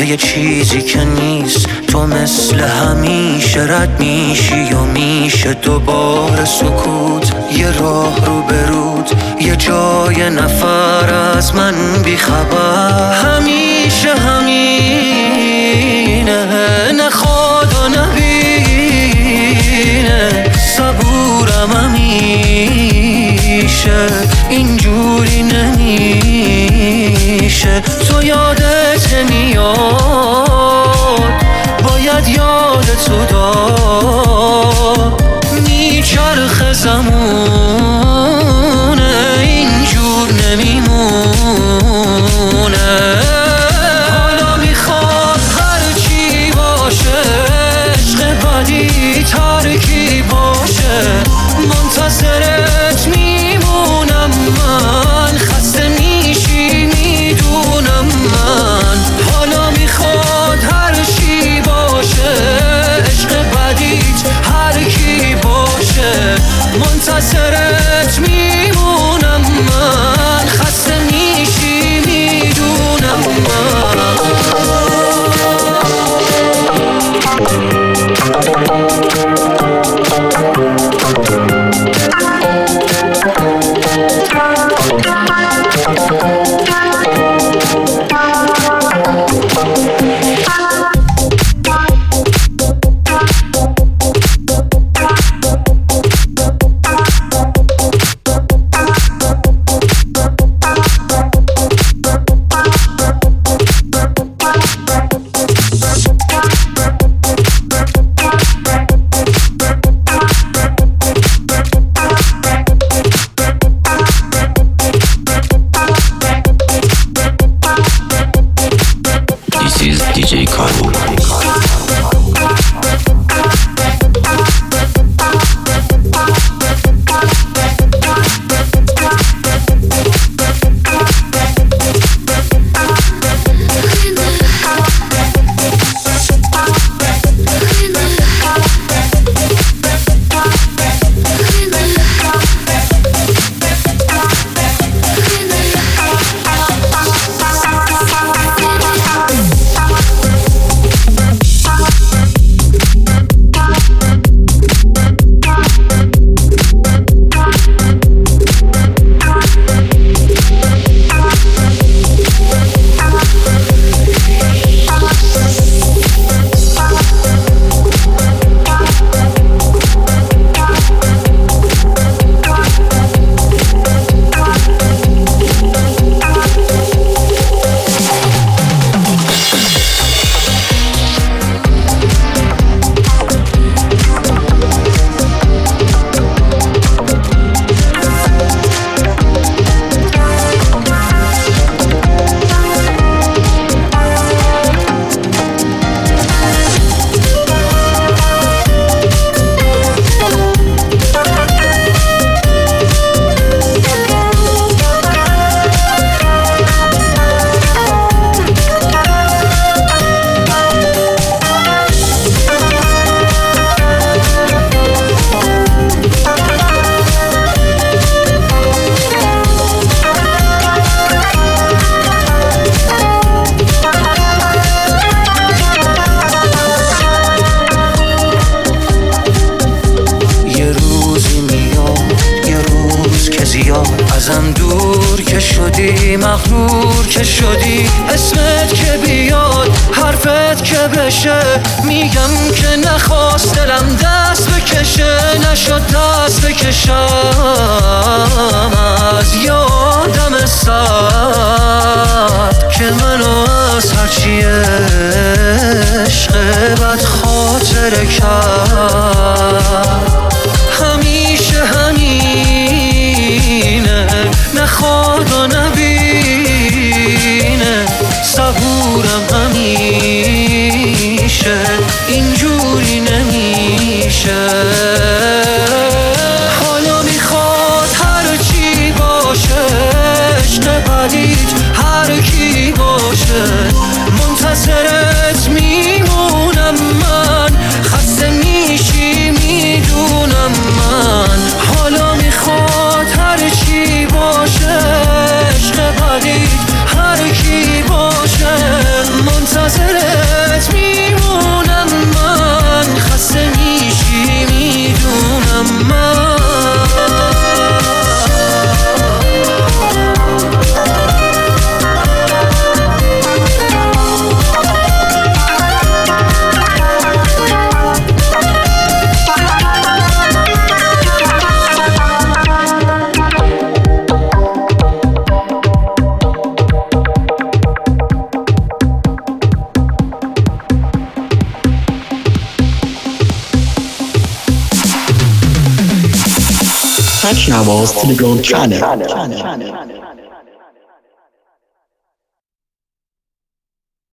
یه چیزی که نیست. تو مثل همیشه رد میشی و میشه دوباره سکوت. یه راه رو برود، یه جای نفر از من بیخبر. همیشه همینه، نخواد و نبینه. صبورم همیشه اینجوری نمیشه. تو یادت میاد، باید یادتو داد. میچرخ زمونه اینجور نمیمونه. حالا میخواد هرچی باشه، عشق بدی ترکی باشه. منتظرت میمونم من، خسته میشی میدونم من. حالا میخواد هرچی باشه، عشق بدیت هر کی باشه. منتظرت میمونم من، خسته میشی میدونم من. ازم دور که شدی، مغرور که شدی. اسمت که بیاد، حرفت که بشه. میگم که نخواست دلم دست بکشه، نشد دست بکشم از یادم سرد که منو از هرچی عشق بد خاطره کرد. همیشه همینه، نخواد و نبینه. صبورم همیشه اینجوری نمیشه. حالا میخواد هرچی باشه، عشق بدیت هر کی باشه. منتظرت میمونم من، خسته تک نواز تلگرام چنل